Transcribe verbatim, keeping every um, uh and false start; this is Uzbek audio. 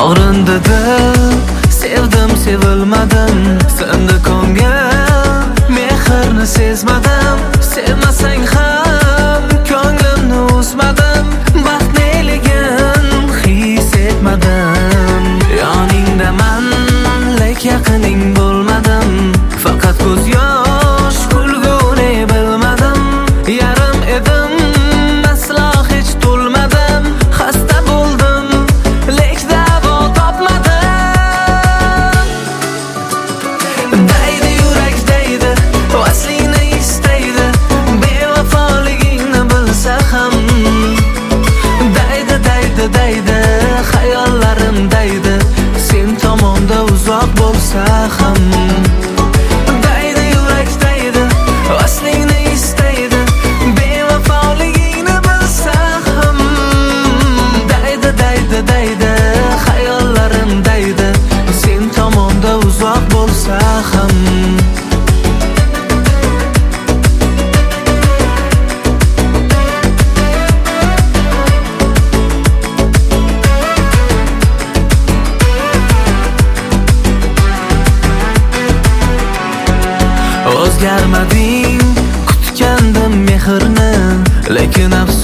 Og'rindi dil, sevdim sevilmadim, sindi ko'ngil, mehrni sezmadim. Sevmasang ham ko'nglimni uzmadim, baxt neligin his etmadim. Yoningdaman, lek yaqining bo'lmadim, faqat ko'z yosh kulguni bilmadim. Yarim edim, aslo hech to'lmadim, xasta bo'ldim, lek davo topmadim. Daydi yurak daydi, vaslingni istaydi, bevafoligingni bilsa ham. Daydi daydi daydi, xayollarim daydi, sen tomonda uzoq bo'lsa ham. Daydi yurak daydi, vaslingni istaydi, bevafoligingni bilsa ham. Daydi daydi daydi, xayollarim daydi, sen tomonda uzoq bo'lsa ham. O'zgarmading, kutgandim mehrni, lekin afsus